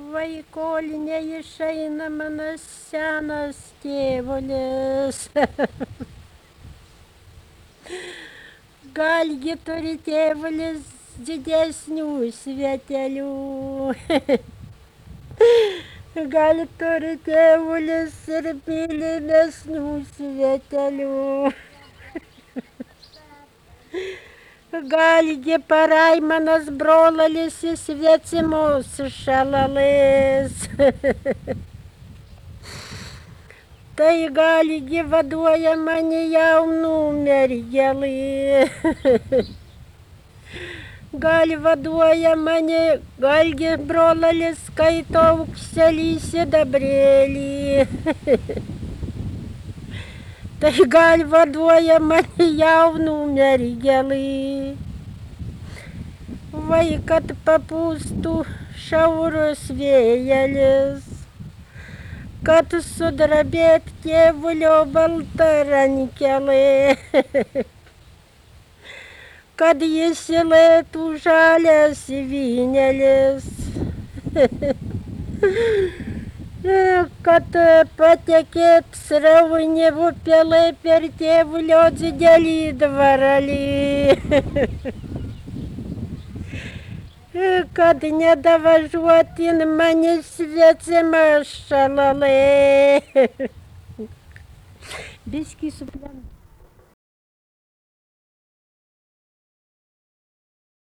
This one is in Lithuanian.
Vaikoli neišeina mano senas tėvulis. Galgi turi tėvulis didesnių svietelių. Gal turi tėvulis ir mylimesnių svietelių. Galgi Paraimanas brolalis į svetimus šalalais. Tai galgi vaduoja mane jaunų mergelį. Gal vaduoja mane, galgi brolalis skaito aukselį sidabrėlį. Tai gal vaduoja mane jaunų mergelį. Vai kad papūstų šiaurės vėjelis, kad sudrabėt tėvulio balta rankelė, kad jis įlėtų žalias vynėlis, kad patekėt sraunė upelė per tėvulio didelį dvaralį, kad nedavažiuotin mane svetima šalalė. Biškį suplem.